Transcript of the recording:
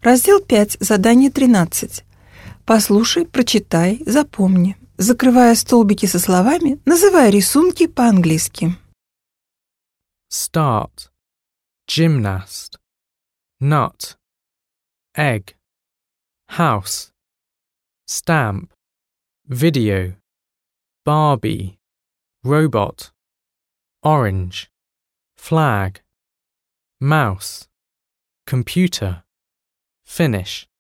Раздел 5, задание 13. Послушай, прочитай, запомни. Закрывая столбики со словами, называй рисунки по-английски. Start, gymnast, nut, egg, house, stamp, video, Barbie, robot, orange, flag, mouse, computer, finish.